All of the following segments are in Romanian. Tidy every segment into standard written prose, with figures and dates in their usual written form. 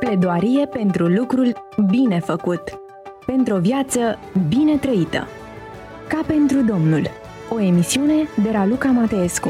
Pledoarie pentru lucrul bine făcut, pentru o viață bine trăită. Ca pentru Domnul, o emisiune de Raluca Mateescu.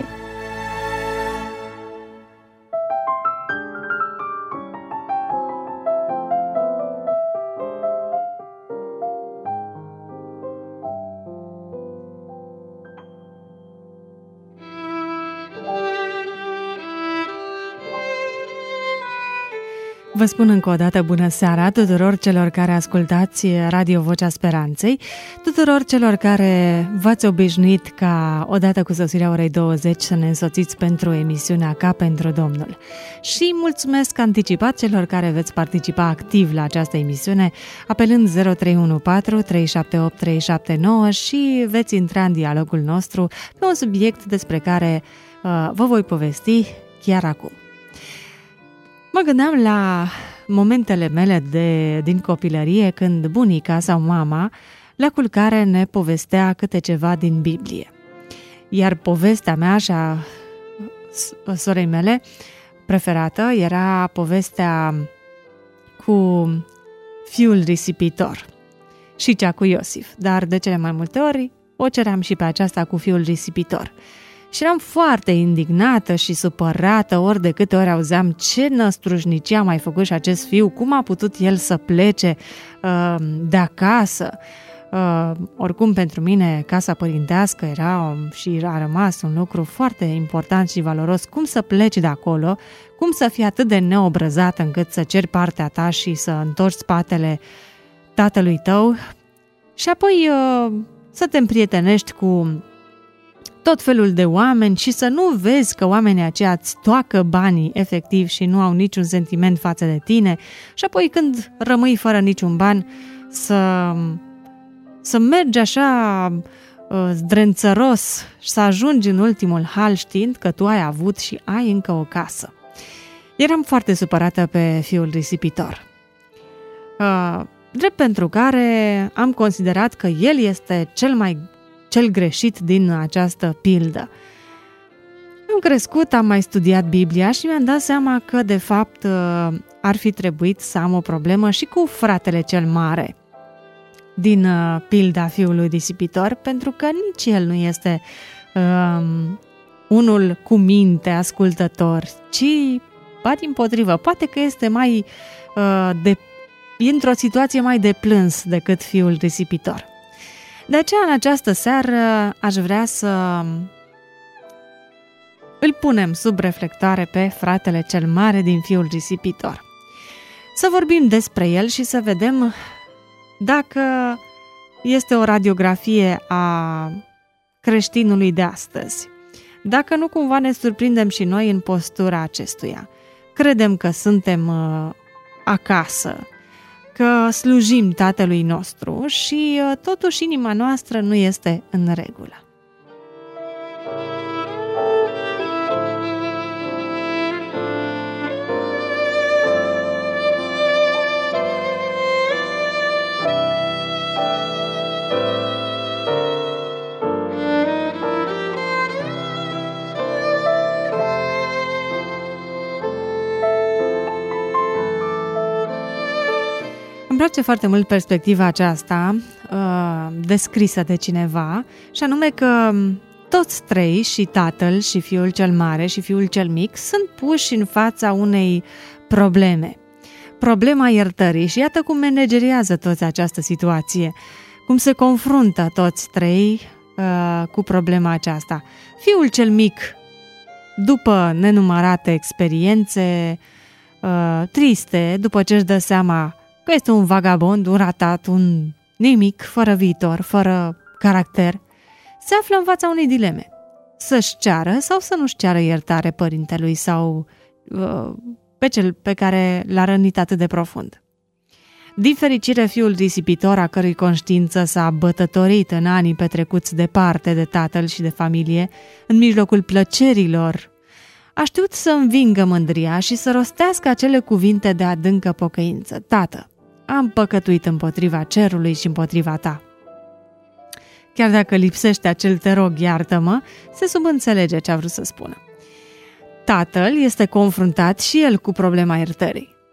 Vă spun încă o dată bună seara tuturor celor care ascultați Radio Vocea Speranței, tuturor celor care v-ați obișnuit ca odată cu sosirea orei 20 să ne însoțiți pentru emisiunea Ca pentru Domnul. Și mulțumesc anticipat celor care veți participa activ la această emisiune, apelând 0314 378 379 și veți intra în dialogul nostru pe un subiect despre care vă voi povesti chiar acum. Mă gândeam la momentele mele din copilărie când bunica sau mama la culcare ne povestea câte ceva din Biblie. Iar povestea mea și a sorei mele preferată era povestea cu fiul risipitor și cea cu Iosif, dar de cele mai multe ori o ceream și pe aceasta cu fiul risipitor. Și eram foarte indignată și supărată ori de câte ori auzeam ce năstrușnicie a mai făcut și acest fiu, cum a putut el să plece de acasă. Oricum, pentru mine, casa părintească era și a rămas un lucru foarte important și valoros. Cum să pleci de acolo, cum să fii atât de neobrăzat încât să ceri partea ta și să întorci spatele tatălui tău și apoi să te împrietenești cu tot felul de oameni și să nu vezi că oamenii aceia îți toacă banii efectiv și nu au niciun sentiment față de tine și apoi când rămâi fără niciun ban să mergi așa zdrențăros și să ajungi în ultimul hal știind că tu ai avut și ai încă o casă. Eram foarte supărată pe fiul risipitor. Drept pentru care am considerat că el este cel greșit din această pildă. Am crescut, am mai studiat Biblia și mi-am dat seama că, de fapt, ar fi trebuit să am o problemă și cu fratele cel mare din pilda fiului risipitor, pentru că nici el nu este unul cu minte, ascultător, ci, ba dimpotrivă, poate că este mai într-o situație mai de plâns decât fiul risipitor. De aceea, în această seară, aș vrea să îl punem sub reflectoare pe fratele cel mare din fiul risipitor. Să vorbim despre el și să vedem dacă este o radiografie a creștinului de astăzi. Dacă nu, cumva ne surprindem și noi în postura acestuia. Credem că suntem acasă, că slujim Tatălui nostru și totuși inima noastră nu este în regulă. Îmi place foarte mult perspectiva aceasta descrisă de cineva, și anume că toți trei, și tatăl, și fiul cel mare, și fiul cel mic, sunt puși în fața unei probleme. Problema iertării. Și iată cum manageriază toți această situație, cum se confruntă toți trei cu problema aceasta. Fiul cel mic, după nenumărate experiențe triste, după ce își dă seama că este un vagabond, un ratat, un nimic, fără viitor, fără caracter, se află în fața unei dileme. Să-și ceară sau să nu-și ceară iertare părintelui sau pe cel pe care l-a rănit atât de profund. Din fericire, fiul risipitor, a cărui conștiință s-a bătătorit în anii petrecuți departe de tatăl și de familie, în mijlocul plăcerilor, a știut să învingă mândria și să rostească acele cuvinte de adâncă pocăință. Tată, am păcătuit împotriva cerului și împotriva ta. Chiar dacă lipsește acel te rog, iartă-mă, se subînțelege ce a vrut să spună. Tatăl este confruntat și el cu problema iertării.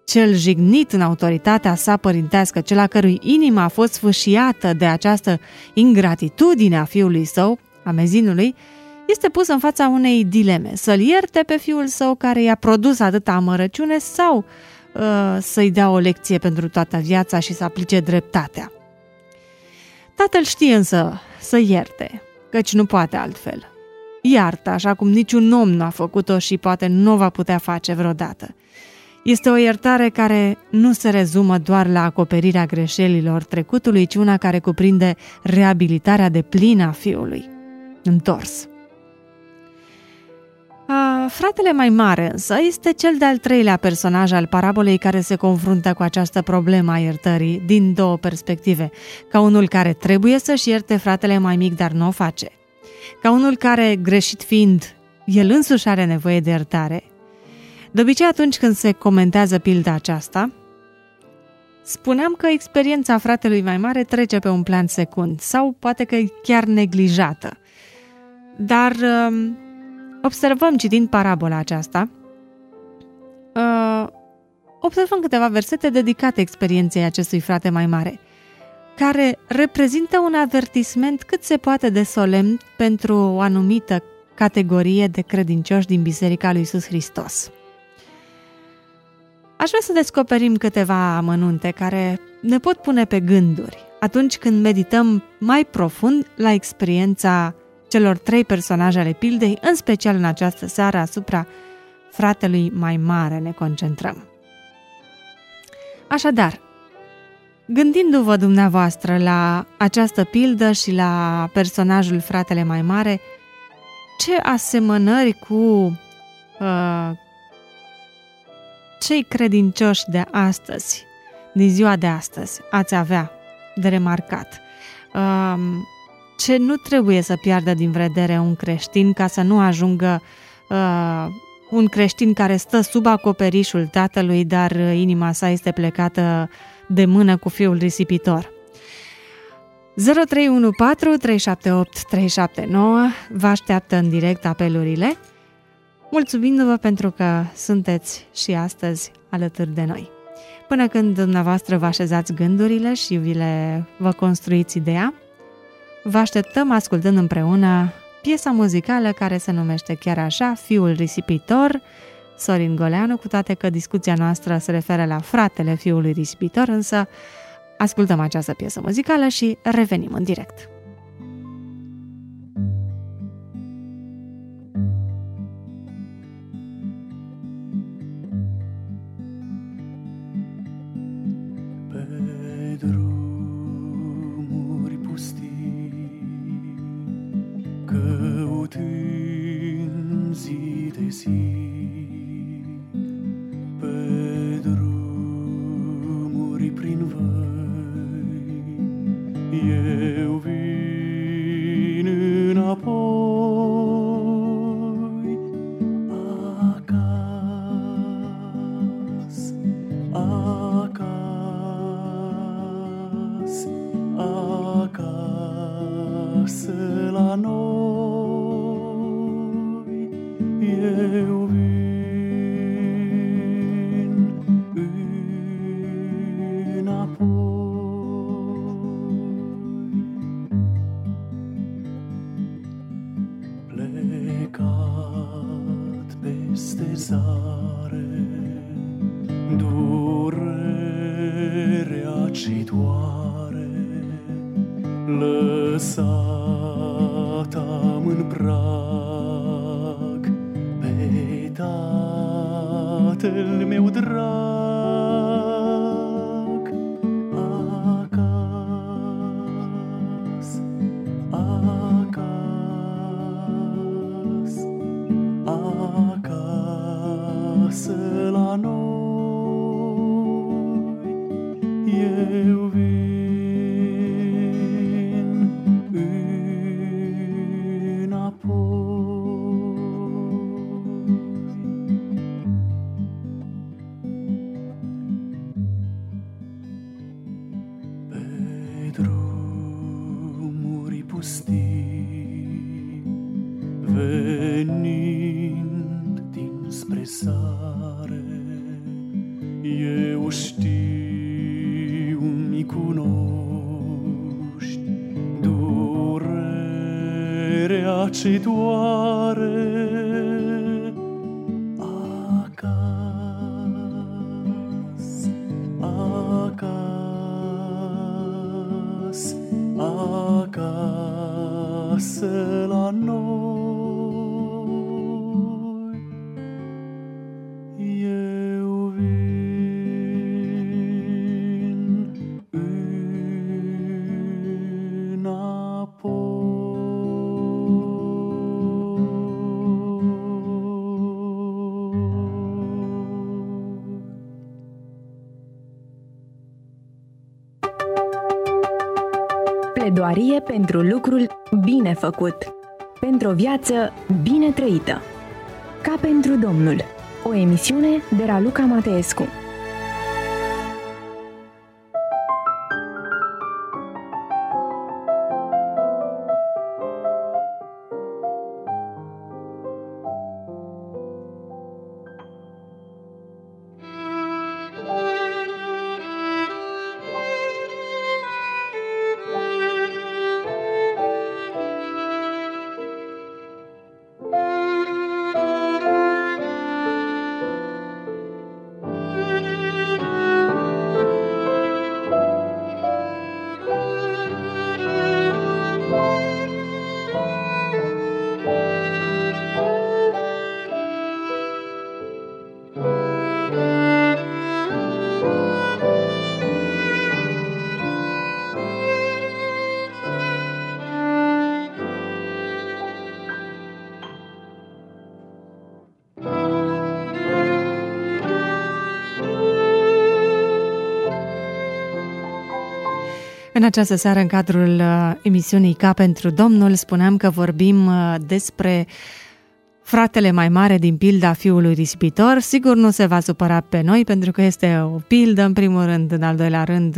cel jignit în autoritatea sa părintească, cel a cărui inimă a fost sfâșiată de această ingratitudine a fiului său, a mezinului, este pus în fața unei dileme: să-l ierte pe fiul său care i-a produs atâta amărăciune sau să-i dea o lecție pentru toată viața și să aplice dreptatea. Tatăl știe însă să ierte, căci nu poate altfel. Iartă, așa cum niciun om nu a făcut-o și poate nu o va putea face vreodată. Este o iertare care nu se rezumă doar la acoperirea greșelilor trecutului, ci una care cuprinde reabilitarea deplină a fiului întors. Fratele mai mare însă este cel de-al treilea personaj al parabolei care se confruntă cu această problemă a iertării din două perspective: ca unul care trebuie să-și ierte fratele mai mic, dar nu o face; ca unul care, greșit fiind, el însuși are nevoie de iertare. De obicei, atunci când se comentează pilda aceasta, spuneam că experiența fratelui mai mare trece pe un plan secund sau poate că e chiar neglijată. Dar observăm, citind parabola aceasta, observăm câteva versete dedicate experienței acestui frate mai mare, care reprezintă un avertisment cât se poate de solemn pentru o anumită categorie de credincioși din Biserica lui Iisus Hristos. Aș vrea să descoperim câteva amănunte care ne pot pune pe gânduri atunci când medităm mai profund la experiența celor trei personaje ale pildei, în special în această seară asupra fratelui mai mare ne concentrăm. Așadar, gândindu-vă dumneavoastră la această pildă și la personajul fratele mai mare, ce asemănări cu cei credincioși de astăzi, din ziua de astăzi, ați avea de remarcat? Ce nu trebuie să piardă din vedere un creștin ca să nu ajungă un creștin care stă sub acoperișul tatălui, dar inima sa este plecată de mână cu fiul risipitor? 0314 378 379 vă așteaptă în direct apelurile, mulțumindu-vă pentru că sunteți și astăzi alături de noi. Până când dumneavoastră vă așezați gândurile și vă construiți ideea, vă așteptăm ascultând împreună piesa muzicală care se numește chiar așa, Fiul risipitor, Sorin Goleanu, cu toate că discuția noastră se referă la fratele fiului risipitor, însă ascultăm această piesă muzicală și revenim în direct. Pe drumuri pustii, căutând zi de zi, pe drumuri prin văi, eu vin înapoi, acasă, acasă, acasă la noi, eu vin înapoi. Plecat peste zare, durerea ce doare, lăsat am în prag pe Tatăl meu drag. Acasă, acasă, acasă la noi, eu vin înapoi. Pe drumuri pustii, venind dinspre sare, știu-mi cunoști durerea ce doare acasă, acasă, acasă la noi. Eu vin înapoi. Pledoarie pentru lucrul bine făcut. Pentru o viață bine trăită. Ca pentru Domnul. O emisiune de Raluca Mateescu. În această seară, în cadrul emisiunii Ca pentru Domnul, spuneam că vorbim despre fratele mai mare din pilda fiului risipitor. Sigur, nu se va supăra pe noi, pentru că este o pildă, în primul rând, în al doilea rând,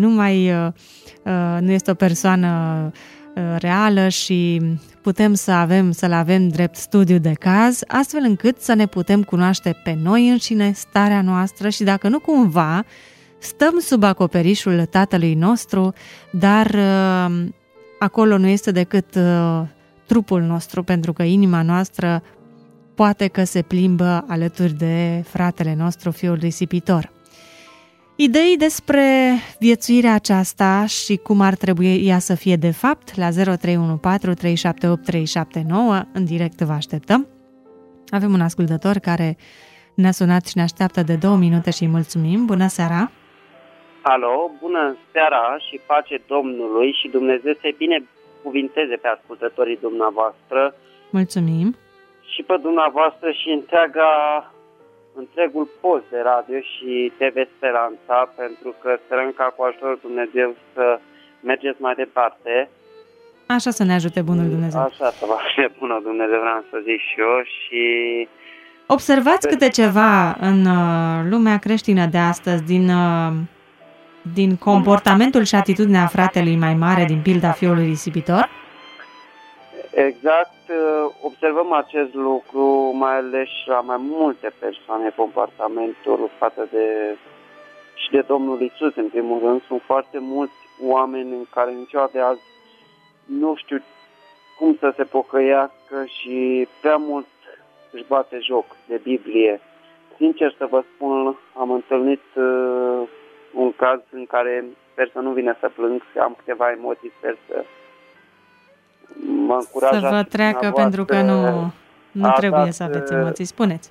nu este o persoană reală și putem să-l avem drept studiu de caz, astfel încât să ne putem cunoaște pe noi înșine, starea noastră și dacă nu cumva stăm sub acoperișul Tatălui nostru, dar acolo nu este decât trupul nostru, pentru că inima noastră poate că se plimbă alături de fratele nostru, fiul risipitor. Idei despre viețuirea aceasta și cum ar trebui ea să fie de fapt la 0314 378 379, în direct vă așteptăm. Avem un ascultător care ne-a sunat și ne așteaptă de 2 minute și îi mulțumim. Bună seara! Alo, bună seara și pace Domnului și Dumnezeu să-i binecuvinteze pe ascultătorii dumneavoastră. Mulțumim! Și pe dumneavoastră și întregul post de radio și TV Speranța, pentru că sperăm ca cu ajutorul Dumnezeu să mergeți mai departe. Așa să ne ajute bunul Dumnezeu. Așa să vă ajute bunul Dumnezeu, vreau să zic și eu. Și observați câte ceva în lumea creștină de astăzi, din comportamentul și atitudinea fratelui mai mare din pilda fiului risipitor? Exact, observăm acest lucru, mai ales la mai multe persoane, comportamentul față de Domnul Iisus, în primul rând. Sunt foarte mulți oameni în care în ziua de azi nu știu cum să se pocăiască și prea mult își bate joc de Biblie. Sincer să vă spun, am întâlnit un caz în care sper să nu vine să plâng, am câteva emoții, sper să mă încurajați. Să vă treacă, pentru că nu trebuie să aveți emoții. Spuneți.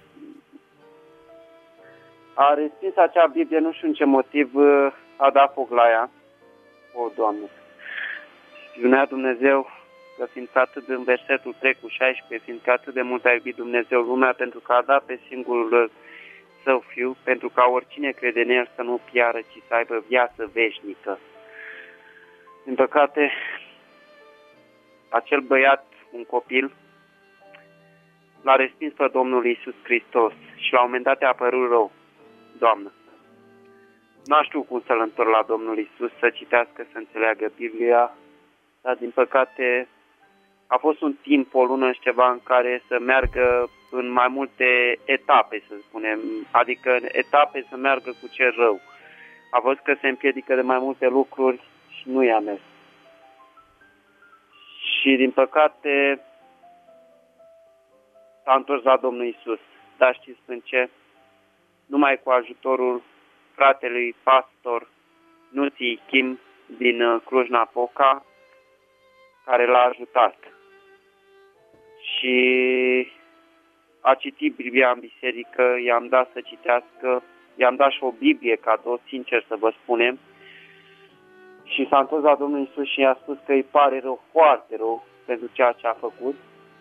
A respins acea Biblie, nu știu în ce motiv, a dat foc la ea. O, Doamne! Spunea Dumnezeu că fiindcă atât în versetul 3:16, fiindcă atât de mult a iubit Dumnezeu lumea, pentru că a dat pe singurul Său Fiu, pentru ca oricine crede în El să nu piară, ci să aibă viață veșnică. Din păcate, acel băiat, un copil, l-a respins pe Domnul Iisus Hristos și la un moment dat i-a părut rău. Doamnă, n-a știut cum să-L întorc la Domnul Iisus, să citească, să înțeleagă Biblia, dar din păcate a fost un timp, o lună și ceva, în care să meargă în mai multe etape, să spunem, adică în etape să meargă cu cel rău. A văzut că se împiedică de mai multe lucruri și nu i-a mers. Și din păcate s-a întors la Domnul Iisus. Dar știți în ce? Numai cu ajutorul fratelui pastor Nuții Kim din Cluj-Napoca, care l-a ajutat. Și a citit Biblia în biserică, i-am dat să citească, i-am dat și o Biblie cadou, sincer să vă spunem, și s-a întors la Domnul Iisus și i-a spus că îi pare rău, foarte rău, pentru ceea ce a făcut.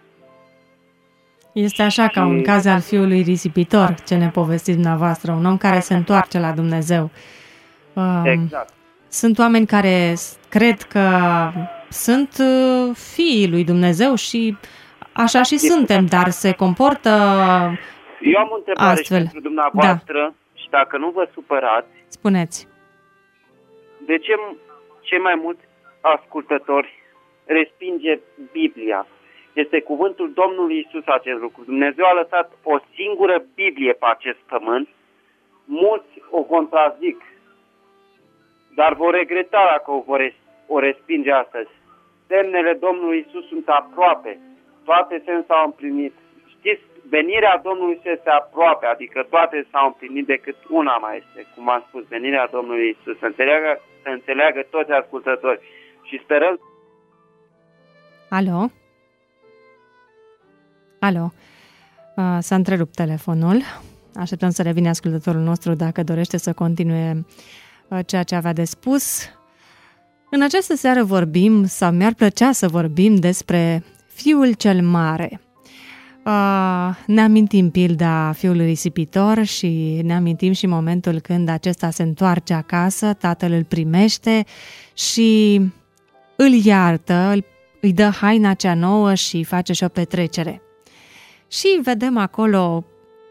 Este așa ca un caz al fiului risipitor, ce ne povestiți dumneavoastră, un om care se întoarce la Dumnezeu. Exact. Sunt oameni care cred că sunt fiii lui Dumnezeu și așa și suntem, dar se comportă Eu am o întrebare astfel. și pentru dumneavoastră, și dacă nu vă supărați, Spuneți. de ce cei mai mulți ascultători respinge Biblia? Este cuvântul Domnului Iisus acest lucru. Dumnezeu a lăsat o singură Biblie pe acest pământ. Mulți o contrazic, dar vor regreta dacă o respinge astăzi. Semnele Domnului Iisus sunt aproape. Toate semnele s-au împlinit. Știți, venirea Domnului este aproape, adică toate s-au împlinit decât una mai este. Cum am spus, venirea Domnului Iisus. Să înțeleagă toți ascultători. Și sperăm. Alo? Alo? S-a întrerupt telefonul. Așteptăm să revină ascultătorul nostru dacă dorește să continue ceea ce avea de spus. În această seară vorbim, sau mi-ar plăcea să vorbim despre Fiul cel Mare. Ne amintim pilda fiului risipitor și ne amintim și momentul când acesta se întoarce acasă, tatăl îl primește și îl iartă, îi dă haina cea nouă și face și o petrecere. Și vedem acolo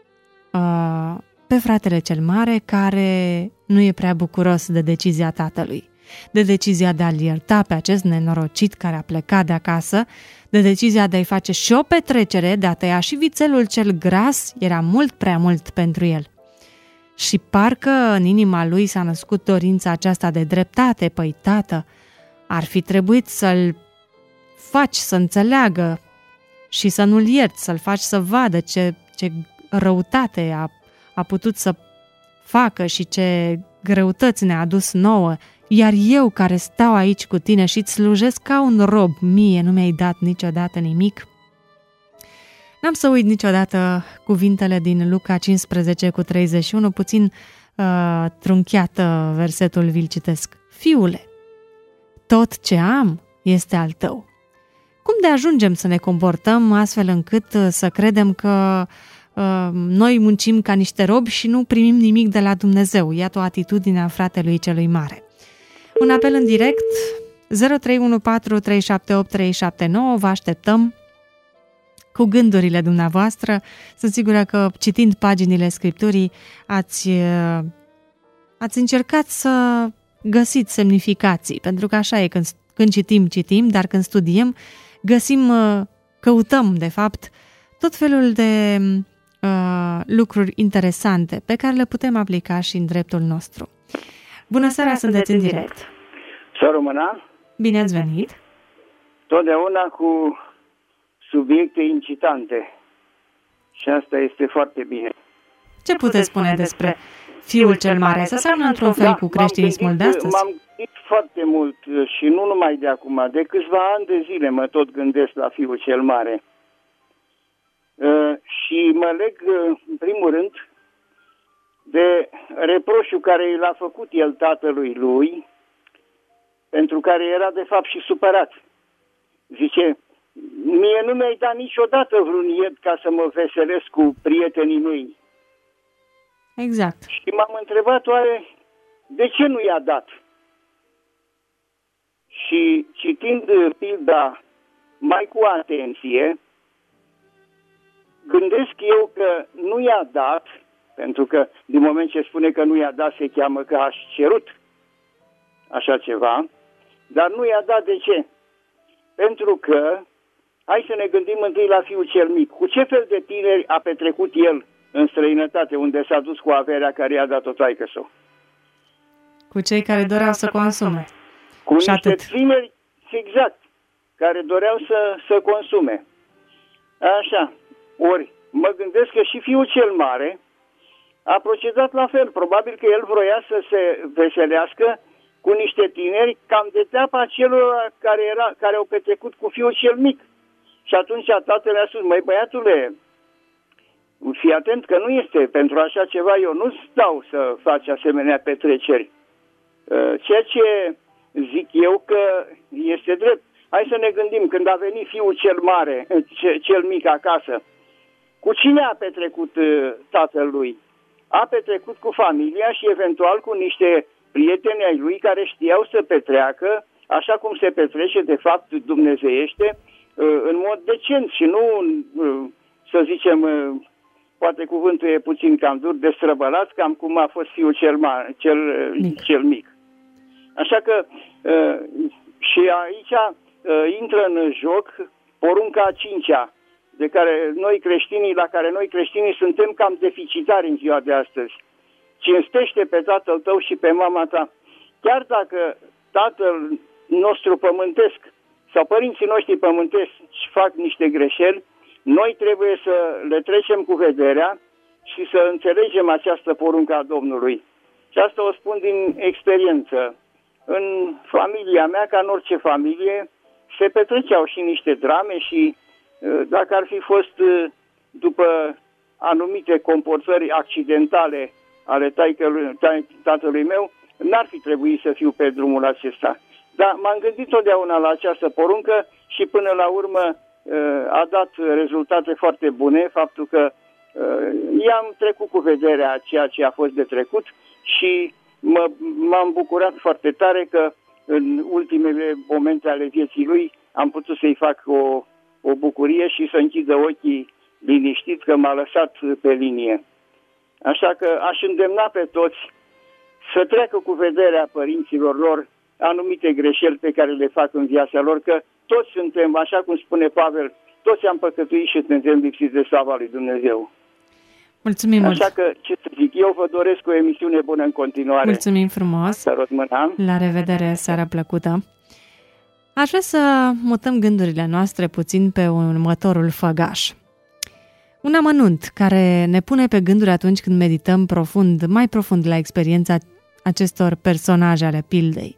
pe fratele cel mare care nu e prea bucuros de decizia tatălui, de decizia de a-l ierta pe acest nenorocit care a plecat de acasă, de decizia de a-i face și o petrecere, de a tăia și vițelul cel gras, era mult prea mult pentru el. Și parcă în inima lui s-a născut dorința aceasta de dreptate. Păi, tată, ar fi trebuit să-l faci să înțeleagă și să nu-l ierți, să-l faci să vadă ce răutate a putut să facă și ce greutăți ne-a adus nouă, iar eu care stau aici cu tine și îți slujesc ca un rob, mie nu mi-ai dat niciodată nimic. N-am să uit niciodată cuvintele din Luca 15:31, puțin trunchiată versetul, vi-l citesc. Fiule, tot ce am este al tău. Cum de ajungem să ne comportăm astfel încât să credem că noi muncim ca niște robi și nu primim nimic de la Dumnezeu? Iată o atitudine a fratelui celui mare. Un apel în direct 0314378379. Vă așteptăm cu gândurile dumneavoastră. Sunt sigură că citind paginile Scripturii ați încercat să găsiți semnificații, pentru că așa e, când citim, dar când studiem căutăm de fapt tot felul de lucruri interesante pe care le putem aplica și în dreptul nostru. Bună seara, sunteți în direct. Să rămână. Bine ați venit. Totdeauna cu subiecte incitante. Și asta este foarte bine. Ce puteți spune despre Fiul cel Mare? Se seamănă într-un fel cu creștinismul de astăzi? M-am gândit foarte mult și nu numai de acum. De câțiva ani de zile mă tot gândesc la Fiul cel Mare. Și mă leg, în primul rând, de reproșul care l-a făcut el tatălui lui, pentru care era de fapt și supărat. Zice, mie nu mi-ai dat niciodată vreun ied ca să mă veselesc cu prietenii mei. Exact. Și m-am întrebat, oare, de ce nu i-a dat? Și citind pilda mai cu atenție, gândesc eu că nu i-a dat, pentru că din moment ce spune că nu i-a dat, se cheamă că a cerut așa ceva, dar nu i-a dat de ce? Pentru că hai să ne gândim întâi la fiul cel mic. Cu ce fel de tineri a petrecut el în străinătate, unde s-a dus cu averea care i-a dat-o taică-său? Cu cei care doreau să consume. Cu Și niște atât. tineri, exact, care doreau să consume. Așa. Ori, mă gândesc că și fiul cel mare a procedat la fel. Probabil că el vroia să se veselească cu niște tineri cam de teapa celor care au petrecut cu fiul cel mic. Și atunci tatăl a spus, măi băiatule, fii atent că nu este pentru așa ceva, eu nu stau să faci asemenea petreceri. Ceea ce zic eu că este drept. Hai să ne gândim, când a venit fiul cel mare, cel mic acasă, cu cine a petrecut tatălui? A petrecut cu familia și eventual cu niște prieteni ai lui care știau să petreacă, așa cum se petrece de fapt dumnezeiește, în mod decent și nu, să zicem, poate cuvântul e puțin cam dur, destrăbălați, cam cum a fost fiul cel mic. Așa că și aici intră în joc porunca a 5-a, la care noi creștinii suntem cam deficitari în ziua de astăzi. Cinstește pe tatăl tău și pe mama ta. Chiar dacă tatăl nostru pământesc sau părinții noștri pământesc fac niște greșeli, noi trebuie să le trecem cu vederea și să înțelegem această poruncă a Domnului. Și asta o spun din experiență. În familia mea, ca în orice familie, se petreceau și niște drame și dacă ar fi fost după anumite comportări accidentale ale tatălui meu, n-ar fi trebuit să fiu pe drumul acesta. Dar m-am gândit totdeauna la această poruncă și până la urmă a dat rezultate foarte bune, faptul că i-am trecut cu vederea ceea ce a fost de trecut și m-am bucurat foarte tare că în ultimele momente ale vieții lui am putut să-i fac o bucurie și să închidă ochii liniștit că m-a lăsat pe linie. Așa că aș îndemna pe toți să treacă cu vederea părinților lor anumite greșeli pe care le fac în viața lor, că toți suntem, așa cum spune Pavel, toți am păcătuit și suntem lipsiți de slava lui Dumnezeu. Mulțumim mult! Așa că, ce să zic, eu vă doresc o emisiune bună în continuare. Mulțumim frumos! Să rog mâna. La revedere, seara plăcută! Aș vrea să mutăm gândurile noastre puțin pe următorul făgaș. Un amănunt care ne pune pe gânduri atunci când medităm mai profund la experiența acestor personaje ale pildei.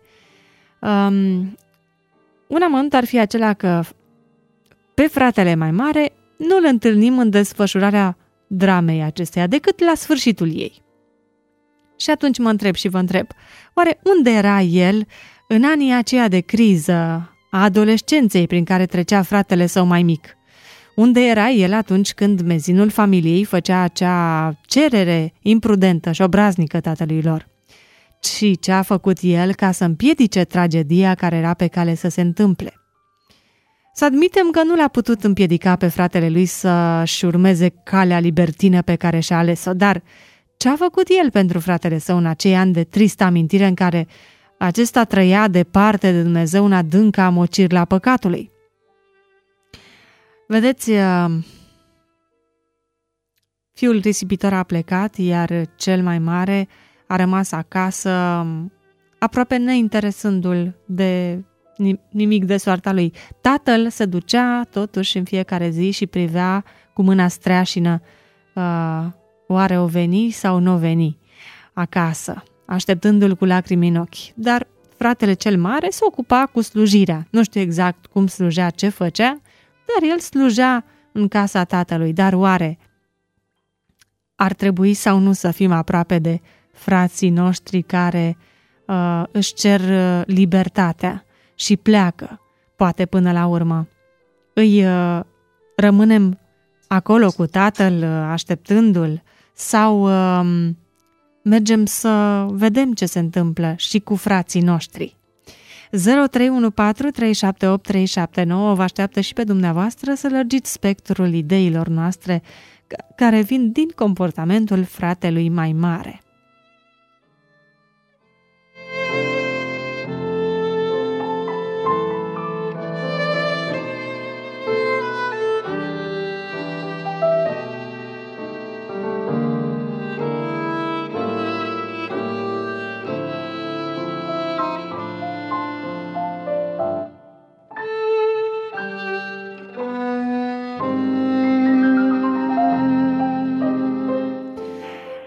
Un amănunt ar fi acela că pe fratele mai mare nu îl întâlnim în desfășurarea dramei acesteia, decât la sfârșitul ei. Și atunci mă întreb și vă întreb, oare unde era el în anii aceia de criză a adolescenței prin care trecea fratele său mai mic? Unde era el atunci când mezinul familiei făcea acea cerere imprudentă și obraznică tatălui lor? Și ce a făcut el ca să împiedice tragedia care era pe cale să se întâmple? Să admitem că nu l-a putut împiedica pe fratele lui să-și urmeze calea libertină pe care și-a ales-o, dar ce a făcut el pentru fratele său în acei ani de tristă amintire în care acesta trăia departe de Dumnezeu în adânca amociri la păcatului? Vedeți, fiul risipitor a plecat, iar cel mai mare a rămas acasă, aproape neinteresându-l de nimic de soarta lui. Tatăl se ducea totuși în fiecare zi și privea cu mâna streașină oare o veni sau nu o veni acasă, așteptându-l cu lacrimi în ochi. Dar fratele cel mare se ocupa cu slujirea. Nu știu exact cum slujea, ce făcea, dar el slujea în casa tatălui. Dar oare ar trebui sau nu să fim aproape de frații noștri care își cer libertatea și pleacă, poate până la urmă? Îi rămânem acolo cu tatăl, așteptându-l, sau mergem să vedem ce se întâmplă și cu frații noștri? 0314 378 379 vă așteaptă și pe dumneavoastră să lărgiți spectrul ideilor noastre care vin din comportamentul fratelui mai mare.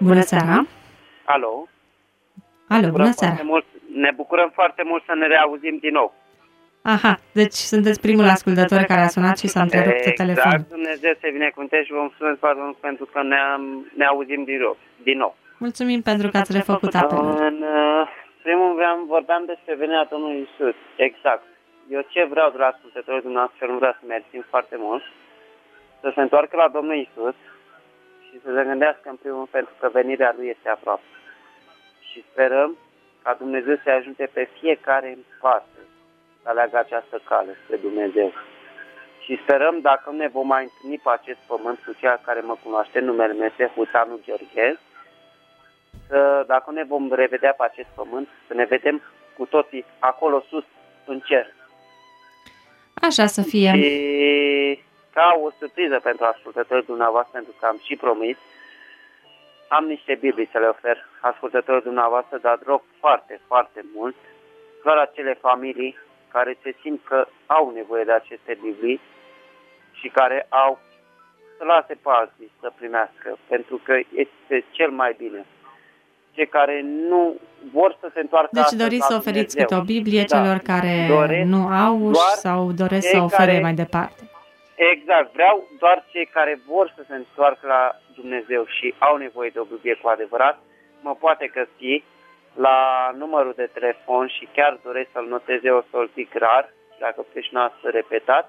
Bună seara! Alo! Alo, bună seara! Ne bucurăm foarte mult să ne reauzim din nou. Aha, deci sunteți primul ascultător care a sunat și s-a întrerupt telefonul. Exact, Dumnezeu să binecuvânteze și vă mulțumesc foarte mult pentru că ne auzim din nou. Mulțumim pentru că ați refăcut apelul. În primul vorbeam despre venirea Domnului Iisus. Exact. Eu ce vreau de la ascultătorii dumneavoastră, nu vreau să mersim foarte mult, să se întoarcă la Domnul Iisus și să se gândească în primul pentru că venirea Lui este aproape. Și sperăm ca Dumnezeu să ajute pe fiecare în parte să aleagă această cale spre Dumnezeu. Și sperăm, dacă ne vom mai întâlni pe acest pământ cu cea care mă cunoaște, numele meu este Hutanu Gheorghe, dacă ne vom revedea pe acest pământ, să ne vedem cu toții acolo sus, în cer. Așa să fie. Și ca o surpriză pentru ascultătorii dumneavoastră, pentru că am și promis, am niște Biblii să le ofer ascultătorii dumneavoastră, dar rog foarte, foarte mult, doar acele familii care se simt că au nevoie de aceste Biblii și care au să lase pe alții să primească, pentru că este cel mai bine. Cei care nu vor să se întoarcă. Deci doriți să oferiți câte o Biblie celor care nu au sau doresc să ofere mai departe. Exact, vreau doar cei care vor să se întoarcă la Dumnezeu și au nevoie de o Biblie cu adevărat, mă poate găsi la numărul de telefon și chiar doresc să-l notez eu, să-l pic rar, dacă puteți să repetați,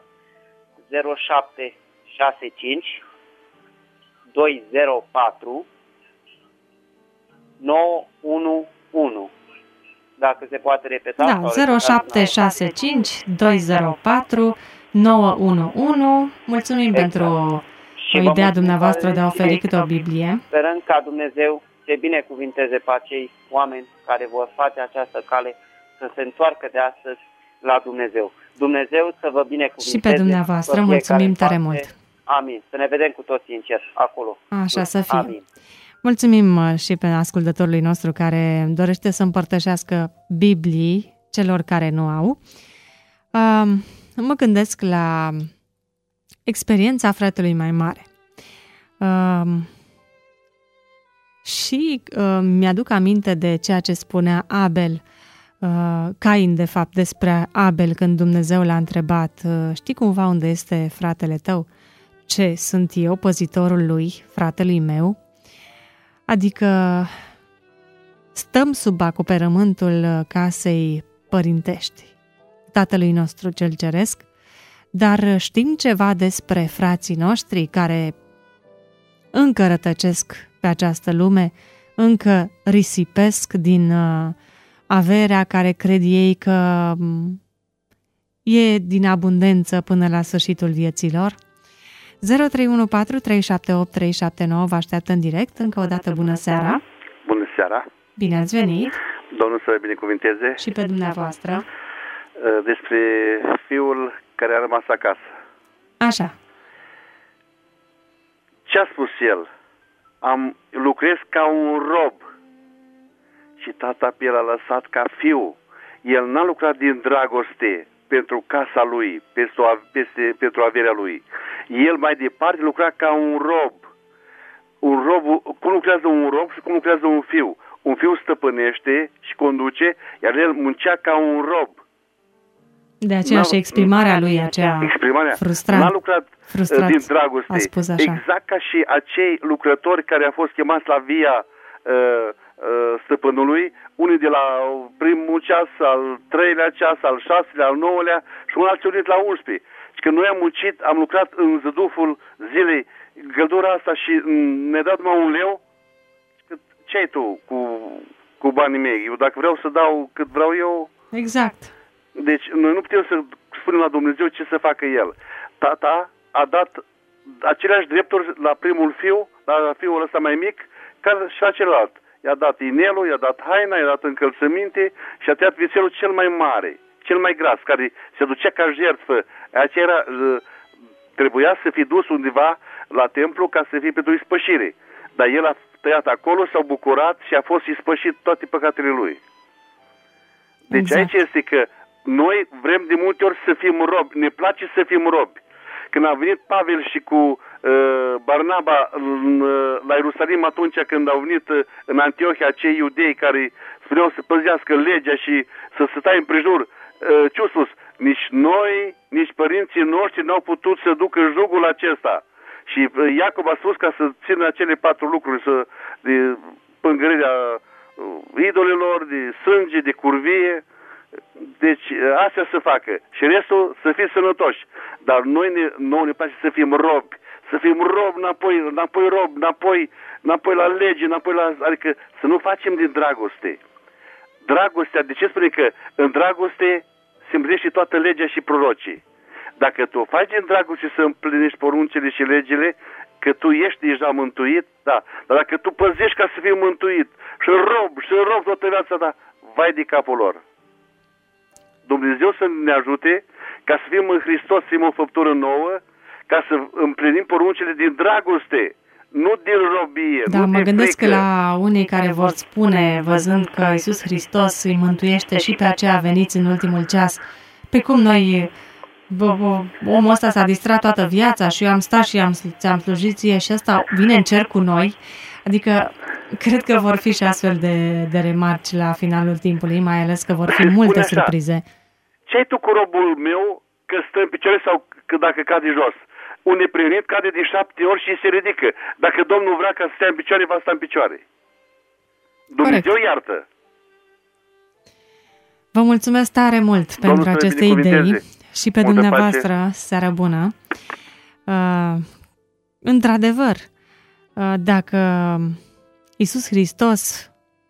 0765 204 911. Dacă se poate repeta. Da, 0765 204 911. Mulțumim pentru o idee dumneavoastră de a oferi câte o Biblie. Sperăm ca Dumnezeu să binecuvinteze pe acei oameni care vor face această cale să se întoarcă de astăzi la Dumnezeu. Dumnezeu să vă binecuvinteze. Și pe dumneavoastră, mulțumim tare mult. Amin. Să ne vedem cu toții în cer, acolo. Așa să fie. Amin. Mulțumim și pe ascultătorului nostru care dorește să împărtășească Biblii celor care nu au. Mă gândesc la experiența fratelui mai mare. Și mi-aduc aminte de ceea ce spunea Abel, Cain, de fapt, despre Abel când Dumnezeu l-a întrebat: știi cumva unde este fratele tău? Ce, sunt eu păzitorul lui, fratelui meu? Adică stăm sub acoperământul casei părintești, Tatălui nostru cel ceresc, dar știm ceva despre frații noștri care încă rătăcesc pe această lume, încă risipesc din averea care cred ei că e din abundență până la sfârșitul vieților. 0314 378 379 vă așteaptă în direct. Încă o dată bună seara! Bună seara! Bine ați venit! Domnul să binecuvinteze! Și pe dumneavoastră! Despre fiul care a rămas acasă. Așa. Ce a spus el? Lucrez ca un rob. Și tata pe el a lăsat ca fiu. El n-a lucrat din dragoste pentru casa lui, pentru averea lui. El mai departe lucra ca un rob. Un rob, cum lucrează un rob și cum lucrează un fiu. Un fiu stăpânește și conduce, iar el muncea ca un rob. De aceea și exprimarea lui aceea frustrant. N-a lucrat din dragoste. A spus așa. Exact ca și acei lucrători care au fost chemați la via stăpânului, unii de la primul ceas, al treilea ceas, al șaselea, al nouălea și un alții unit la 11. Și că noi am muncit, am lucrat în zăduful zilei, găldura asta și ne-a dat numai un leu. Ce ai tu cu banii mei? Eu dacă vreau să dau cât vreau eu... Exact. Deci noi nu putem să spunem la Dumnezeu ce să facă El. Tata a dat aceleași drepturi la primul fiu, la fiul ăsta mai mic, ca și la celălalt. I-a dat inelul, i-a dat haina, i-a dat încălțăminte și a tăiat vițelul cel mai mare, cel mai gras, care se ducea ca jertfă. Aceea trebuia să fie dus undeva la templu ca să fie pentru ispășire. Dar el a tăiat acolo, s-au bucurat și a fost ispășit toate păcatele lui. Deci exact. Aici este că noi vrem de multe ori să fim robi, ne place să fim robi. Când a venit Pavel și cu Barnaba la Ierusalim atunci când au venit în Antiohia acei iudei care spuneau să păzească legea și să stai în prejur. Ce-au spus? Nici noi, nici părinții noștri n-au putut să ducă jugul acesta. Și Iacob a spus ca să țină acele 4 lucruri, de pângărirea idolelor, de sânge, de curvie. Deci astea să facă. Și restul să fie sănătoși. Dar nouă ne place să fim robi. Să fim robi înapoi la lege, adică să nu facem din dragoste. Dragostea, de ce spune că în dragoste se împlinește toată legea și prorocii? Dacă tu faci din dragoste să împlinești poruncile și legile, că tu ești deja mântuit, da. Dar dacă tu păzești ca să fii mântuit și rob toată viața ta, vai de capul lor. Dumnezeu să ne ajute ca să fim în Hristos, să fim o făptură nouă, ca să împlinim poruncile din dragoste, nu din robie. Da, nu mă gândesc frică. că la unii care vor spune, văzând că Iisus Hristos îi mântuiește și pe aceia veniți în ultimul ceas, pe cum noi, omul ăsta s-a distrat toată viața și eu am stat și ți-am slujit ție și ăsta vine în cer cu noi, adică cred că vor fi și astfel de remarci la finalul timpului, mai ales că vor fi multe surprize. Ce ai tu cu robul meu că stă în picioare sau că dacă cade jos? Un neprihănit cade de 7 ori și se ridică. Dacă Domnul vrea ca să stea în picioare, va sta în picioare. Dumnezeu iartă. Vă mulțumesc tare mult pentru aceste idei și pe dumneavoastră, seară bună. Într-adevăr, dacă Iisus Hristos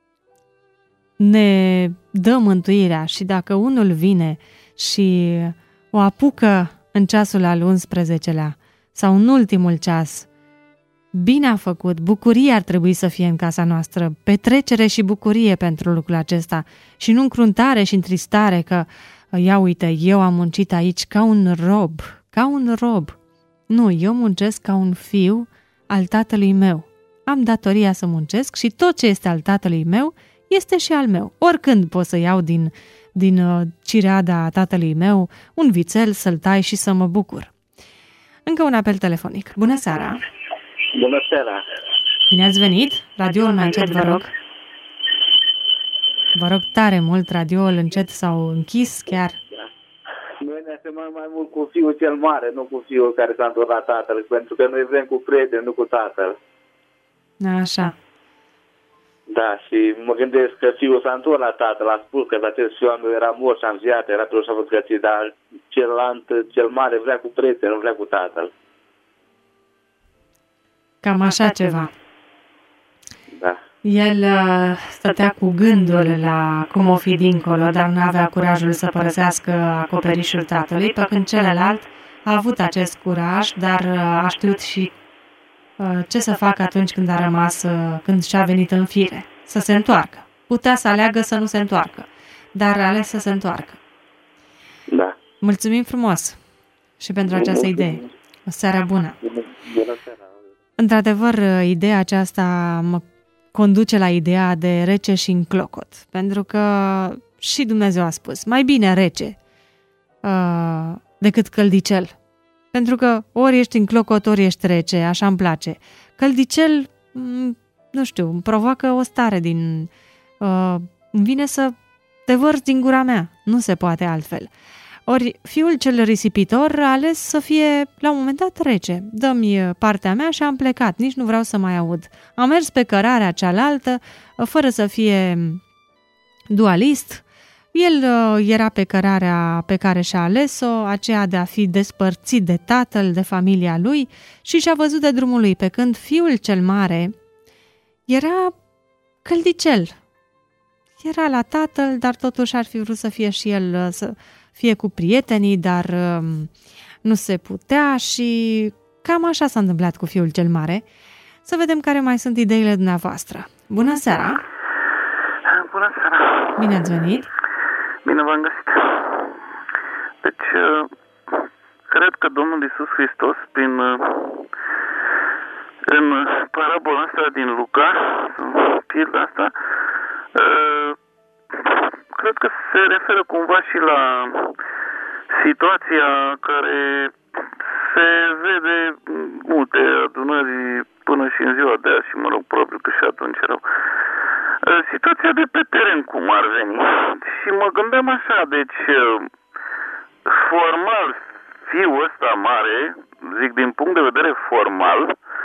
ne dă mântuirea și dacă unul vine și o apucă în ceasul al 11-lea sau în ultimul ceas, bine a făcut, bucurie ar trebui să fie în casa noastră, petrecere și bucurie pentru lucrul acesta și nu încruntare și întristare că, ia uite, eu am muncit aici ca un rob. Nu, eu muncesc ca un fiu al tatălui meu. Am datoria să muncesc și tot ce este al tatălui meu este și al meu. Oricând pot să iau din cireada tatălui meu un vițel, să-l tai și să mă bucur. Încă un apel telefonic. Bună seara! Bună seara! Bine ați venit! Radioul mai încet, vă rog. Vă rog tare mult, radioul încet sau închis chiar. Noi ne asemănăm mai mult cu fiul cel mare, nu cu fiul care s-a întors la tatăl, pentru că noi vrem cu prieteni, nu cu tatăl. Așa. Da, și mă gândesc că fiul s-a întors la tatăl, a spus că acest fiu al meu era mort și am ziat, era pe o șafă găsit, dar cel mare vrea cu prieteni, nu vrea cu tatăl. Cam așa ceva. Da. El stătea cu gândul la cum o fi dincolo, dar nu avea curajul să părăsească acoperișul tatălui, pe când celălalt a avut acest curaj, dar a știut și ce să facă atunci când a rămas, când și-a venit în fire, să se întoarcă. Putea să aleagă să nu se întoarcă, dar a ales să se întoarcă. Da. Mulțumim frumos și pentru această idee. O seară bună! Bună seara! Într-adevăr, ideea aceasta mă conduce la ideea de rece și înclocot, pentru că și Dumnezeu a spus, mai bine rece decât căldicel. Pentru că ori ești înclocot, ori ești rece, așa îmi place. Căldicel, nu știu, îmi provoacă o stare îmi vine să te vărs din gura mea, nu se poate altfel. Ori fiul cel risipitor a ales să fie la un moment dat rece. Dă-mi partea mea și am plecat, nici nu vreau să mai aud. Am mers pe cărarea cealaltă, fără să fie dualist. El era pe cărarea pe care și-a ales-o, aceea de a fi despărțit de tatăl, de familia lui și și-a văzut de drumul lui, pe când fiul cel mare era căldicel. Era la tatăl, dar totuși ar fi vrut să fie și el, să fie cu prietenii, dar nu se putea și cam așa s-a întâmplat cu fiul cel mare. Să vedem care mai sunt ideile dumneavoastră. Bună seara! Bună seara! Bine ați venit! Bine v-am găsit! Deci, cred că Domnul Iisus Hristos, în parabola asta din Luca, pilda asta, cred că se referă cumva și la situația care se vede multe adunări până și în ziua de azi și, mă rog, probabil că și atunci erau. Situația de pe teren, cum ar veni. Și mă gândeam așa, deci, formal, fiul ăsta mare, zic din punct de vedere formal,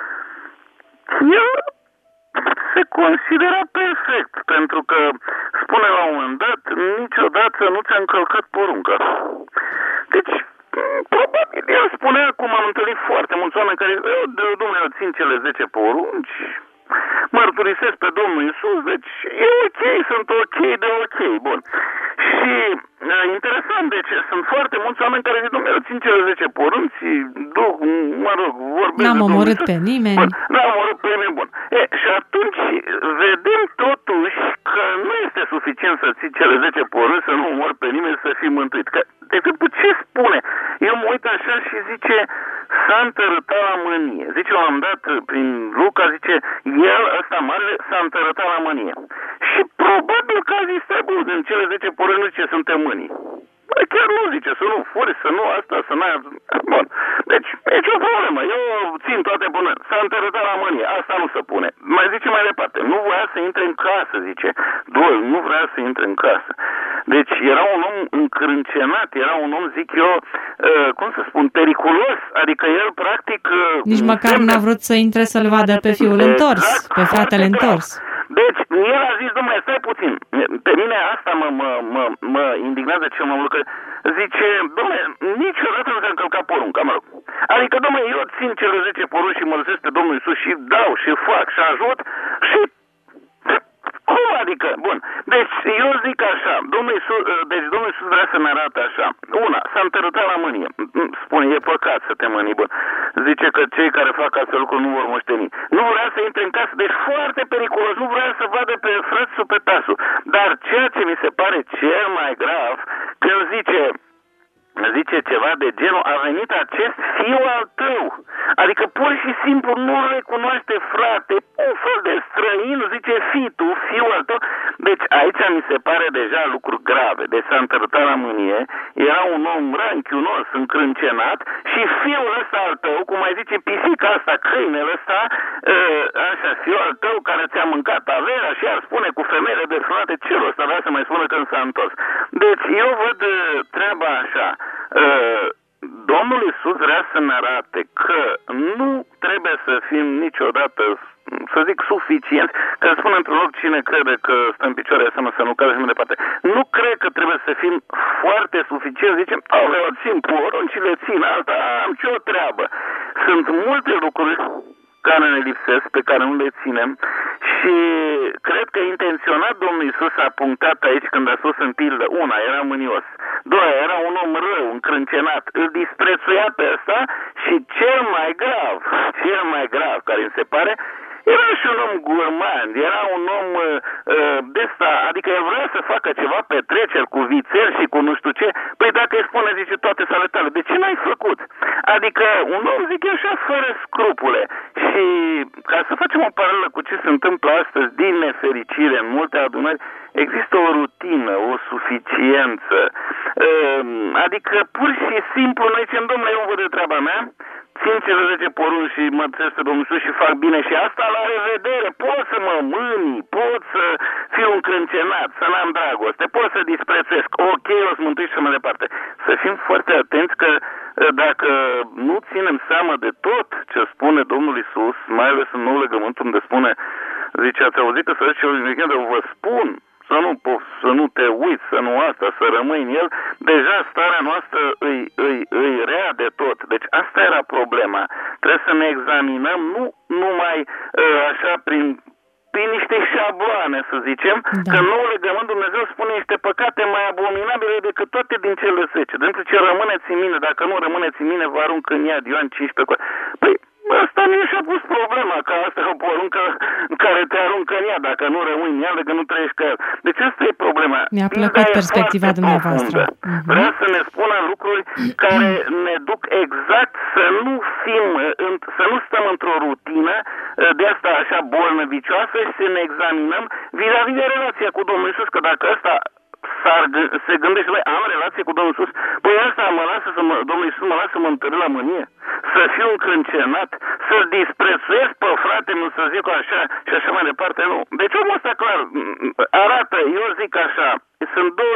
el se considera perfect, pentru că spune la un moment dat, niciodată nu ți-a încălcat porunca. Deci, probabil el spunea, cum am întâlnit foarte mulți oameni care, Dumnezeu, țin cele 10 porunci, mărturisesc pe Domnul Iisus, deci e ok, sunt ok de ok, bun. Și interesant, deci sunt foarte mulți oameni care zic, Dumnezeu, țin cele 10 porunci, duc, mă rog, vorbesc. N-am omorât pe nimeni. Bun, n-am omorât pe nimeni, bun. Și atunci vedem totuși că nu este suficient să ții cele 10 porunci, să nu omori pe nimeni, să fii mântuit. Că, de exemplu, ce spune? Eu mă uit așa și zice, s-a întărătat la mânie. Zice, l-am dat prin Luca, zice, el, ăsta mare, s-a întărătat la mânie. Și probabil că a zis, stai, bă, din cele 10 porunci nu zice, suntem mânii. Bă, chiar nu zice, să nu furi, să nu asta, să n-ai... Bun. Deci, e o problemă. Eu țin toate bune. S-a întărătat la mânie. Asta nu se pune. Mai zice mai departe. Nu vrea să intre în casă, zice. Doi, nu vrea să intre în casă. Deci, era un om încrâncenat, era un om, zic eu, cum să spun, periculos. Adică el, practic... Nici măcar n-a vrut să intre să-l vadă pe fiul întors, pe fratele întors. Deci, el a zis, dom'le, stai puțin, pe mine asta mă indignează cel mai mult, că zice, dom'le, niciodată nu te-am încălcat porunca, mă rog. Adică, dom'le, eu țin cele 10 porunci și mărturisesc pe Domnul Iisus și dau și fac și ajut și... Cum adică? Bun. Deci, eu zic așa, Domnul Iisus vrea să ne arate așa. Una, s-a întărătat la mânie. Spune, e păcat să te mâni, bun. Zice că cei care fac astfel lucruri nu vor moșteni. Nu vrea să intre în casă, deci foarte periculos. Nu vrea să vadă pe frățul, pe tasul. Dar ceea ce mi se pare cel mai grav, că el zice ceva de genul, a venit acest fiu al tău. Adică pur și simplu nu recunoaște, frate, un fel de străin, zice fii tu, fiul al tău. Deci aici mi se pare deja lucruri grave. Deci s-a întărătat la mânie, era un om ranchiunos, încrâncenat și fiul ăsta al tău, cum mai zice pisica asta, câinele ăsta, așa, fiul al tău care ți-a mâncat averea și ar spune cu femeile desfrânate, celul ăsta vrea să mai spună când s-a întors. Deci eu văd treaba așa. Domnul Iisus vrea să ne arate că nu trebuie să fim niciodată, să zic, suficient, că spune într-un loc cine crede că stă în picioare să nu cadă și mai departe. Nu cred că trebuie să fim foarte suficient, zicem, eu țin poruncile, țin alta, am ce o treabă. Sunt multe lucruri care ne lipsesc, pe care nu le ținem și cred că intenționat Domnul Iisus a punctat aici când a spus în pildă, una, era mânios, doi, era un om rău, încrâncenat, îl disprețuia pe ăsta și cel mai grav, care îmi se pare, era și un om gurmand, era un om de ăsta, adică el vrea să facă ceva petreceri cu vițel și cu nu știu ce, păi dacă îi spune, zice, toate sale tale, de ce n-ai făcut? Adică un om, zic eu, așa, fără scrupule. Și ca să facem o paralelă cu ce se întâmplă astăzi, din nefericire, în multe adunări, există o rutină, o suficiență, adică pur și simplu noi zicem, domnule, eu văd de treaba mea, țin cele 10 porunci și mă trezesc pe Domnul Iisus și fac bine și asta la revedere. Pot să mă mâni, pot să fiu încrâncenat, să n-am dragoste, pot să disprețuiesc. Ok, o să mântui și mai departe. Să fim foarte atenți că dacă nu ținem seama de tot ce spune Domnul Iisus, mai ales în nou legământ unde spune, zice, ați auzit că să zice, vă spun, să nu te uiți, să nu asta, să rămâi în el, deja starea noastră îi rea de tot. Deci asta era problema. Trebuie să ne examinăm nu numai așa prin niște șabloane, să zicem, că nou legământ Dumnezeu spune niște păcate mai abominabile decât toate din cele 10. Pentru ce rămâneți în mine, dacă nu rămâneți în mine, vă arunc în iad, Ioan 15. Păi, asta nu și-a pus problema, că asta e o poruncă care te aruncă în ea, dacă nu rămâi în ea, dacă nu trăiești ca el. Deci asta e problema. Mi-a plăcut perspectiva dumneavoastră. Vrea să ne spună lucruri care ne duc exact să nu stăm într-o rutină de asta așa bolnăvicioasă și să ne examinăm vis-a-vis de relația cu Domnul Iisus, că dacă ăsta se gândește, băi, am relație cu Domnul Iisus, păi ăsta Domnul Iisus mă lasă să mă întâlni la mânie, să fiu încrâncenat, să-l disprețuiesc pe frate meu, să zic așa și așa mai departe, nu. Deci omul ăsta clar arată, eu zic așa, sunt două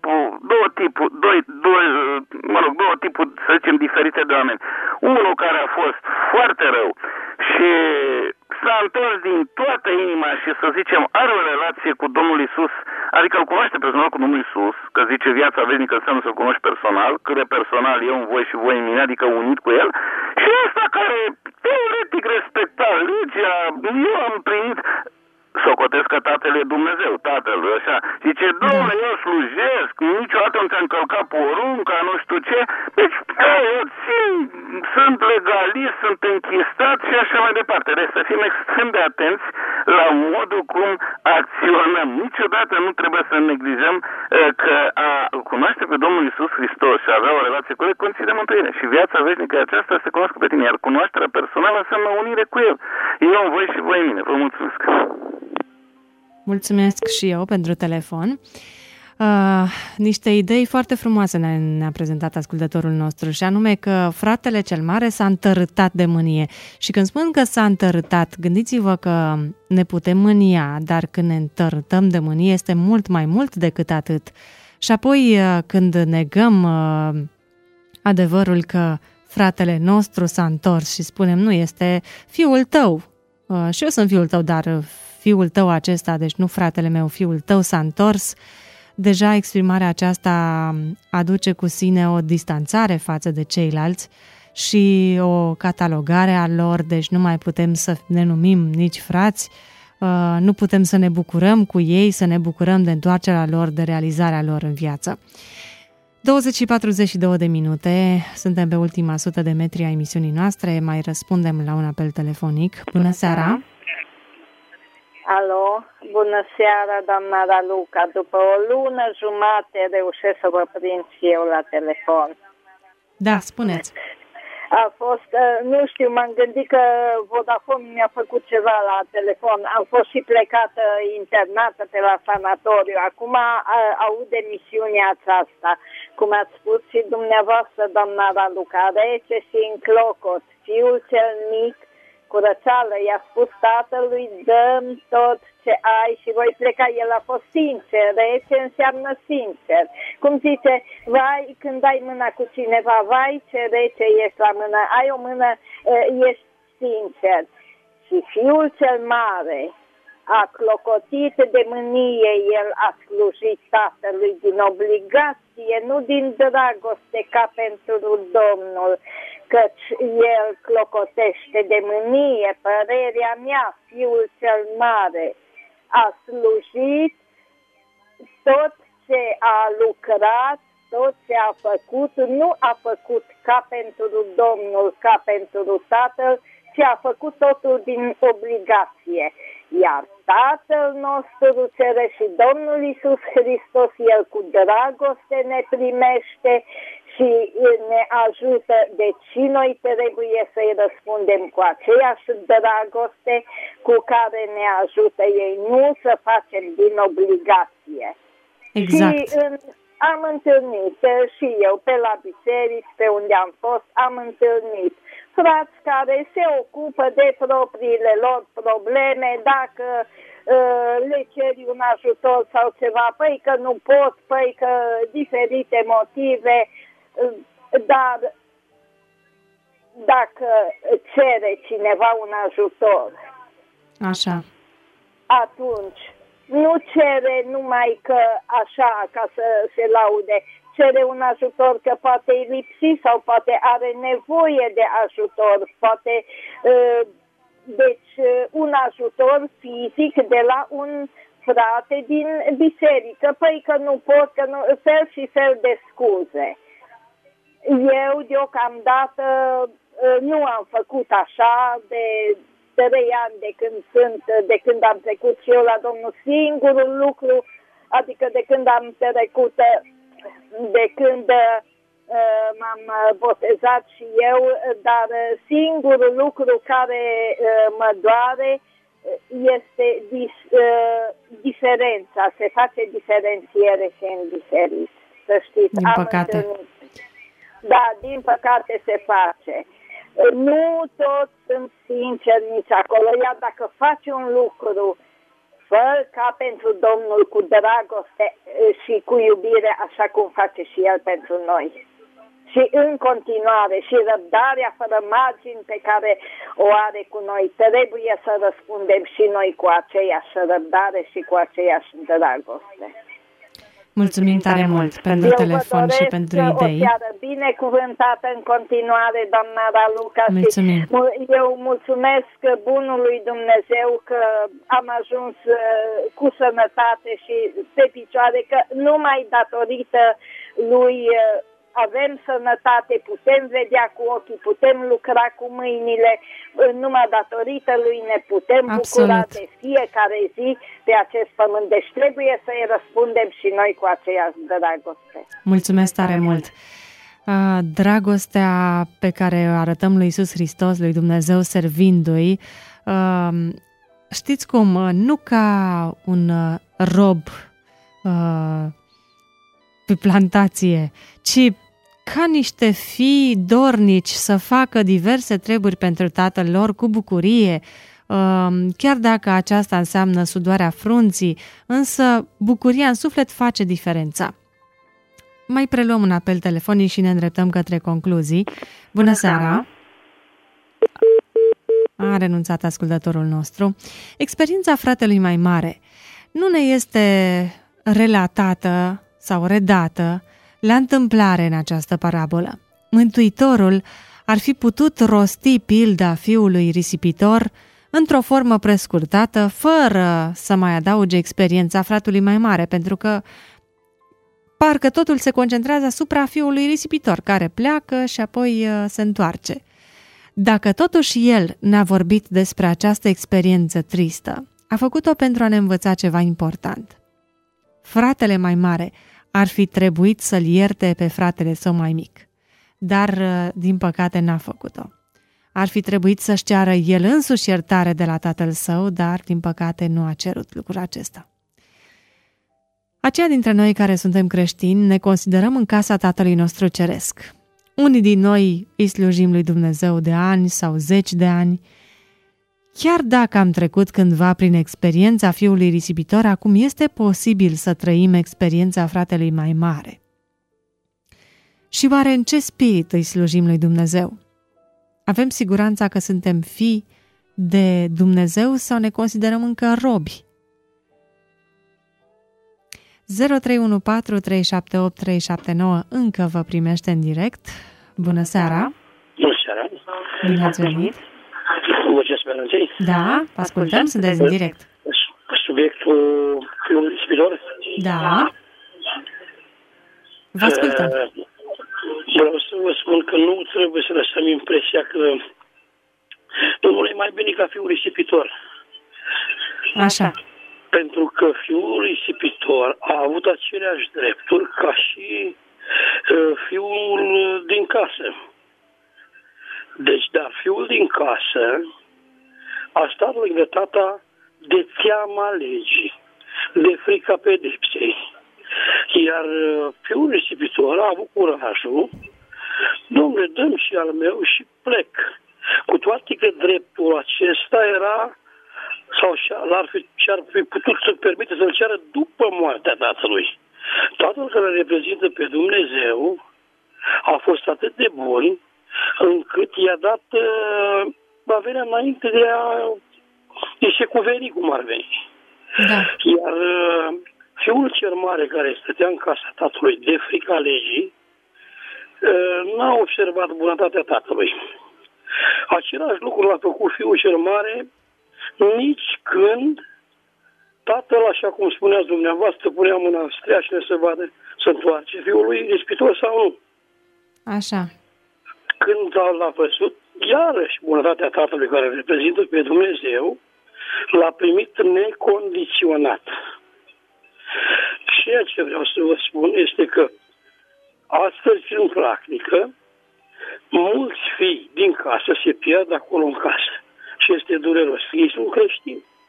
tipuri, să zicem, diferite de oameni. Unul care a fost foarte rău și s-a întors din toată inima și, să zicem, are o relație cu Domnul Iisus, adică îl cunoaște personal cu Domnul Iisus, că zice viața veșnică înseamnă să-l cunoști personal, cât de personal eu în voi și voi în mine, adică unit cu el, și ăsta care teoretic respecta legea, eu am primit, socotesc că Tatăl e Dumnezeu, Tatăl, așa. Zice, Domnule, eu slujesc, niciodată nu ți-am călcat porunca, nu știu ce. Deci, eu țin, sunt legalist, sunt închistat și așa mai departe. Deci să fim extrem de atenți la modul cum acționăm. Niciodată nu trebuie să neglijăm că a cunoaște pe Domnul Iisus Hristos și a avea o relație cu El conține mântuire. Și viața veșnică aceasta se cunoaște pe tine, iar cunoașterea personală înseamnă unire cu El. Eu în voi și voi în mine. Vă mulțumesc! Mulțumesc și eu pentru telefon. Niște idei foarte frumoase ne-a prezentat ascultătorul nostru, și anume că fratele cel mare s-a întărâtat de mânie. Și când spun că s-a întărâtat, gândiți-vă că ne putem mânia, dar când ne întărâtăm de mânie este mult mai mult decât atât. Și apoi când negăm adevărul că fratele nostru s-a întors și spunem, nu, este fiul tău, și eu sunt fiul tău, dar fiul tău acesta, deci nu fratele meu, fiul tău s-a întors, deja exprimarea aceasta aduce cu sine o distanțare față de ceilalți și o catalogare a lor, deci nu mai putem să ne numim nici frați, nu putem să ne bucurăm cu ei, să ne bucurăm de întoarcerea lor, de realizarea lor în viață. 20 și 42 de minute, suntem pe ultima 100 de metri a emisiunii noastre, mai răspundem la un apel telefonic. Bună seara! Alo, bună seara, doamna Raluca. După o lună jumate reușesc să vă prind și eu la telefon. Da, spuneți. A fost, nu știu, m-am gândit că Vodafone mi-a făcut ceva la telefon. Am fost și plecată, internată pe la sanatoriu. Acum aud emisiunea aceasta. Cum ați spus și dumneavoastră, doamna Raluca, rece și în clocot. Fiul cel mic, cu răceală, i-a spus tatălui, dă-mi tot ce ai și voi pleca. El a fost sincer, rece înseamnă sincer. Cum zice, vai, când ai mâna cu cineva, vai ce rece ești la mână, ai o mână, ești sincer. Și fiul cel mare a clocotit de mânie, el a slujit tatălui din obligație, nu din dragoste ca pentru Domnul, căci el clocotește de mânie. Părerea mea, fiul cel mare a slujit, tot ce a lucrat, tot ce a făcut, nu a făcut ca pentru Domnul, ca pentru Tatăl, ci a făcut totul din obligație. Iar Tatăl nostru cere și Domnul Iisus Hristos, El cu dragoste ne primește și ne ajută, deci și noi trebuie să-i răspundem cu aceeași dragoste cu care ne ajută ei, nu să facem din obligație. Exact. Și am întâlnit și eu pe la biserici, pe unde am fost, am întâlnit frați care se ocupă de propriile lor probleme, dacă le ceri un ajutor sau ceva, păi că nu pot, păi că diferite motive, dar dacă cere cineva un ajutor, așa, atunci nu cere numai că așa, ca să se laude, cere un ajutor că poate e lipsit sau poate are nevoie de ajutor, poate, deci un ajutor fizic de la un frate din biserică, păi că nu pot, că nu, fel și fel de scuze. Eu deocamdată nu am făcut așa de 3 ani de când am trecut și eu la Domnul. Singurul lucru, adică de când am trecut, de când m-am botezat și eu, dar singurul lucru care mă doare este diferența, se face diferențiere și în biserici, să știți. Din păcate. Da, din păcate se face. Nu toți sunt sinceri nici acolo, iar dacă faci un lucru, fă ca pentru Domnul, cu dragoste și cu iubire, așa cum face și El pentru noi. Și în continuare, și răbdarea fără margini pe care o are cu noi, trebuie să răspundem și noi cu aceeași răbdare și cu aceeași dragoste. Mulțumim tare mult pentru telefon și pentru idei. O seară binecuvântată în continuare, doamna Raluca. Mulțumim. Și eu mulțumesc bunului Dumnezeu că am ajuns cu sănătate și pe picioare, că numai datorită lui avem sănătate, putem vedea cu ochii, putem lucra cu mâinile, numai datorită lui ne putem bucura de fiecare zi pe acest pământ. Deci trebuie să-i răspundem și noi cu aceeași dragoste. Mulțumesc tare mult! Dragostea pe care o arătăm lui Iisus Hristos, lui Dumnezeu, servindu-i, știți cum, nu ca un rob pe plantație, ci ca niște fii dornici să facă diverse treburi pentru tatăl lor cu bucurie, chiar dacă aceasta înseamnă sudoarea frunții, însă bucuria în suflet face diferența. Mai preluăm un apel telefonic și ne îndreptăm către concluzii. Bună seara! A renunțat ascultătorul nostru. Experiența fratelui mai mare nu ne este relatată sau redată la întâmplare în această parabolă. Mântuitorul ar fi putut rosti pilda fiului risipitor într-o formă prescurtată, fără să mai adauge experiența fratului mai mare, pentru că parcă totul se concentrează asupra fiului risipitor, care pleacă și apoi se întoarce. Dacă totuși el ne-a vorbit despre această experiență tristă, a făcut-o pentru a ne învăța ceva important. Fratele mai mare ar fi trebuit să-l ierte pe fratele său mai mic, dar, din păcate, n-a făcut-o. Ar fi trebuit să-și ceară el însuși iertare de la tatăl său, dar, din păcate, nu a cerut lucrul acesta. Aceia dintre noi care suntem creștini ne considerăm în casa Tatălui nostru Ceresc. Unii din noi îi slujim lui Dumnezeu de ani sau 10 de ani. Chiar dacă am trecut cândva prin experiența fiului risipitor, acum este posibil să trăim experiența fratelui mai mare. Și oare în ce spirit îi slujim lui Dumnezeu? Avem siguranța că suntem fii de Dumnezeu sau ne considerăm încă robi? 0314378379 încă vă primește în direct. Bună seara! Bună seara! Bine ați venit! Vocea Speranței? Da, ascultăm, sunteți în direct. Subiectul fiului risipitor? Da. Vă ascultăm. Vreau să vă spun că nu trebuie să lăsăm impresia că Domnul e mai bine ca fiul risipitor. Așa. Pentru că fiul risipitor a avut aceleași drepturi ca și fiul din casă. Deci, dar fiul din casă a stat lângă tata de teama legii, de frica pedepsei. Iar fiul risipitor a avut curajul, Dom'le, dăm și al meu și plec. Cu toate că dreptul acesta era, sau și-ar fi putut să permite să-l ceară după moartea tatălui. Tatăl care reprezintă pe Dumnezeu a fost atât de bun încât i-a dat averea înainte de se cuveni cum ar veni. Da. Iar fiul cel mare care stătea în casa tatălui de frica legii n-a observat bunătatea tatălui. Același lucru l-a făcut fiul cel mare nici când tatăl, așa cum spuneați dumneavoastră, punea mâna streașină să vadă, să întoarce fiul lui risipitor sau nu. Așa. Când l-a văzut, iarăși bunătatea tatălui care reprezintă pe Dumnezeu, l-a primit necondiționat. Ceea ce vreau să vă spun este că astăzi, în practică, mulți fii din casă se pierd acolo în casă. Și este dureros. Ei sunt creștini.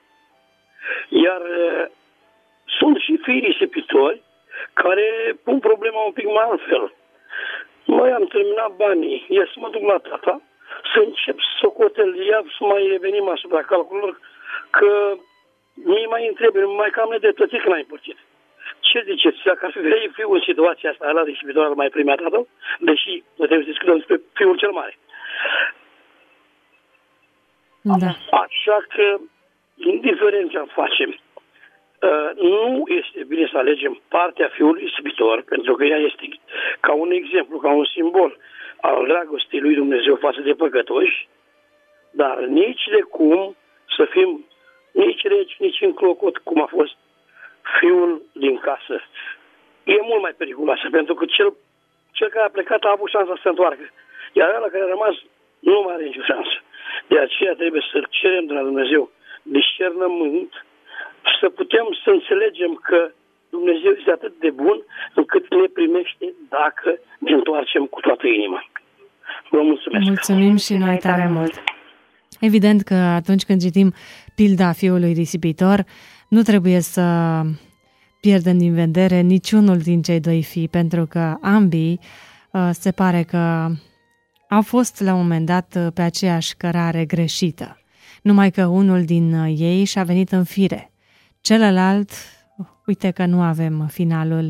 Iar sunt și fii risipitori care pun problema un pic mai altfel. Mai am terminat banii, să mă duc la tata, să încep socotel, să mai revenim asupra calculelor, că mie mai întrebe, mai cam nedreptățit când ai împărțit. Ce ziceți? Dacă ar fi vrei fiul în situația asta, la risipitor mai prima dată, deși putem să discutăm despre fiul cel mare. Da. Așa că, indiferent ce facem, nu este bine să alegem partea fiului risipitor, pentru că ea este ca un exemplu, ca un simbol al dragostei lui Dumnezeu față de păcătoși, dar nici de cum să fim nici reci, nici în clocot, cum a fost fiul din casă. E mult mai periculoasă, pentru că cel care a plecat a avut șansa să se întoarcă, iar ăla care a rămas nu mai are nicio șansă. De aceea trebuie să cerem de la Dumnezeu discernământ și să putem să înțelegem că Dumnezeu este atât de bun încât ne primește dacă ne întoarcem cu toată inima. Vă mulțumesc! Mulțumim și noi tare mult! Evident că atunci când citim pilda fiului risipitor, nu trebuie să pierdem din vedere niciunul din cei doi fii, pentru că ambii se pare că au fost la un moment dat pe aceeași cărare greșită, numai că unul din ei și-a venit în fire. Celălalt, uite că nu avem finalul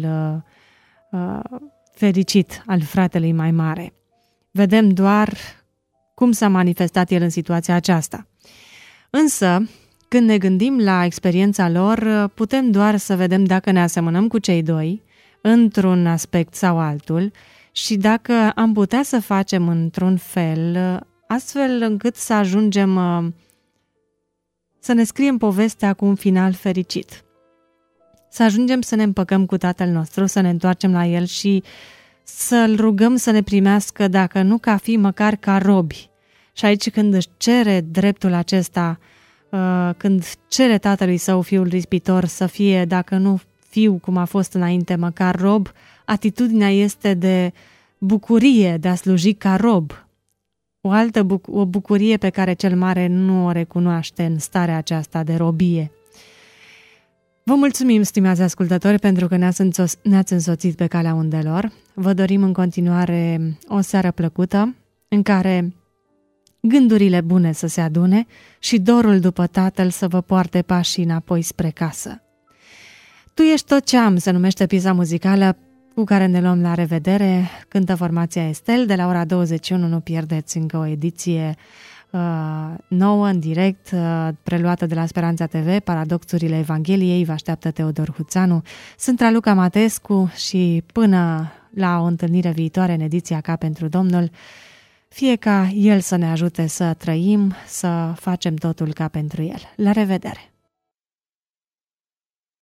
fericit al fratelui mai mare. Vedem doar cum s-a manifestat el în situația aceasta. Însă, când ne gândim la experiența lor, putem doar să vedem dacă ne asemănăm cu cei doi, într-un aspect sau altul, și dacă am putea să facem într-un fel, astfel încât să ajungem să ne scriem povestea cu un final fericit. Să ajungem să ne împăcăm cu Tatăl nostru, să ne întoarcem la El și să-L rugăm să ne primească, dacă nu ca fi, măcar ca robi. Și aici când își cere dreptul acesta, când cere tatălui său, fiul risipitor, să fie, dacă nu fiu cum a fost înainte, măcar rob, atitudinea este de bucurie, de a sluji ca rob. O bucurie pe care cel mare nu o recunoaște în starea aceasta de robie. Vă mulțumim, stimați ascultători, pentru că ne-ați însoțit pe calea undelor. Vă dorim în continuare o seară plăcută, în care gândurile bune să se adune și dorul după Tatăl să vă poarte pașii înapoi spre casă. Tu ești tot ce am, se numește piesa muzicală cu care ne luăm la revedere. Cântă formația Estel. De la ora 21 nu pierdeți încă o ediție nouă, în direct, preluată de la Speranța TV, Paradoxurile Evangheliei. Vă așteaptă Teodor Huțanu. Sunt Raluca Matescu și până la o întâlnire viitoare în ediția Ca pentru Domnul, fie ca El să ne ajute să trăim, să facem totul ca pentru El. La revedere!